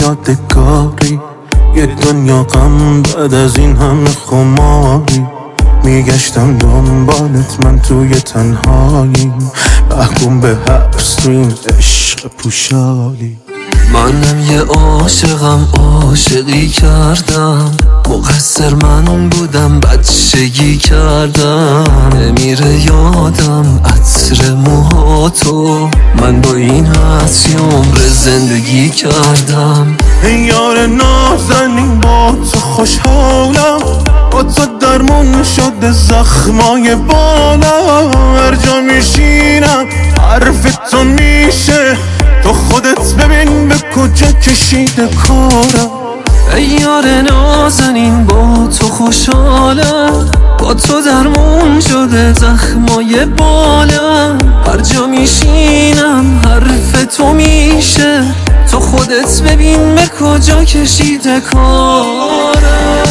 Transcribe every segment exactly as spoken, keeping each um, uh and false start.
یادگاری، یه دنیا غم بعد از این همه خماری. میگشتم دنبالت من توی تنهایی، محکوم به حبس تو این عشق پوشالی. منم یه عاشقم، عاشقی کردم، مقصر من بودم، بچگی کردم. نمیره یادم عطر موهاتو، من با این حس یه عمر زندگی کردم. یار نازنین با تو خوشحالم، با تو درمون شده زخمای بالا. هر جا میشینم حرف تو میشه، تو خودت ببین به کجا کشیده کارم. ای یار نازنین با تو خوشحالم، با تو درمون شده زخمای بالا. هر جا میشینم حرف تو میشه، تو خودت ببین به کجا کشیده کارم.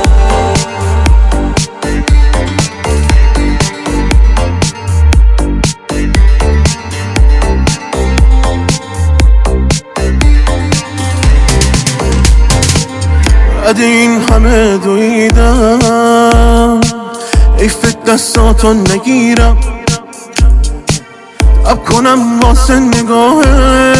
بعد این همه دویدم، ایف دستاتو نگیرم، اب کنم واسه نگاهه،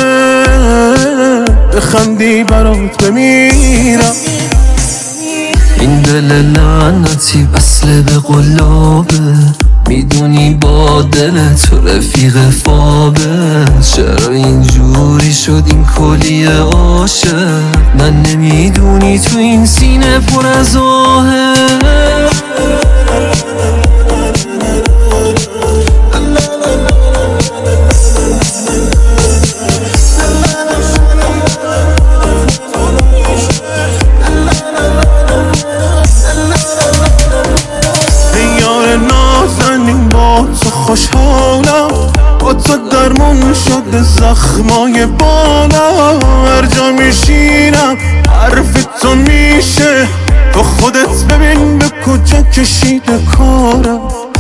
بخندی برات بمیرم. این دل لعنتی وصله به قلابه، میدونی با دل تو رفیق فابه. چرا اینجوری شد این کلیه عاشق، من نمیدونی تو این سینه پر از آهه. تو خوشحالم، با تو درمون شده زخمای بالا. هر جا میشینم حرف تو میشه، تو خودت ببین به کجا کشیده کارم.